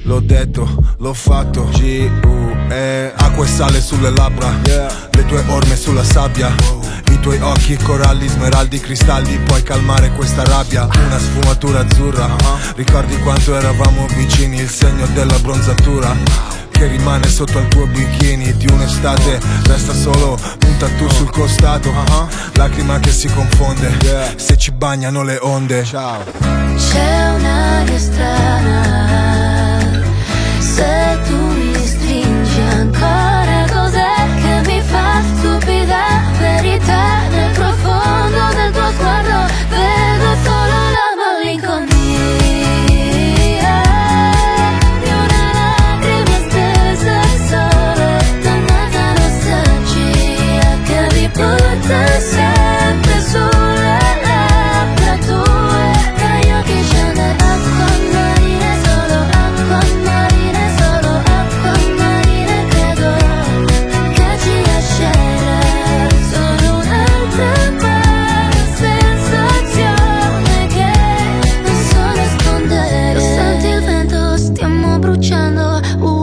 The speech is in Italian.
L'ho detto, l'ho fatto. G-U-E. Acqua e sale sulle labbra, le tue orme sulla sabbia, i tuoi occhi, coralli, smeraldi, cristalli. Puoi calmare questa rabbia, una sfumatura azzurra. Ricordi quanto eravamo vicini, il segno della bronzatura che rimane sotto al tuo bikini di un'estate. Resta solo un tattoo sul costato, lacrima che si confonde se ci bagnano le onde. Ciao. C'è un'aria strana, se tu mi stringi ancora, cos'è che mi fa stupida verità? Nel profondo del tuo sguardo vedo solo la malinconia di una lacrima stesa al sole, dannata nostalgia che mi porta sempre sulle labbra tue. Dagli occhi scende acqua marina, solo acqua marina, solo acqua marina. Credo che ci lascerà solo un'altra sensazione che non so nascondere. Lo senti il vento, stiamo bruciando.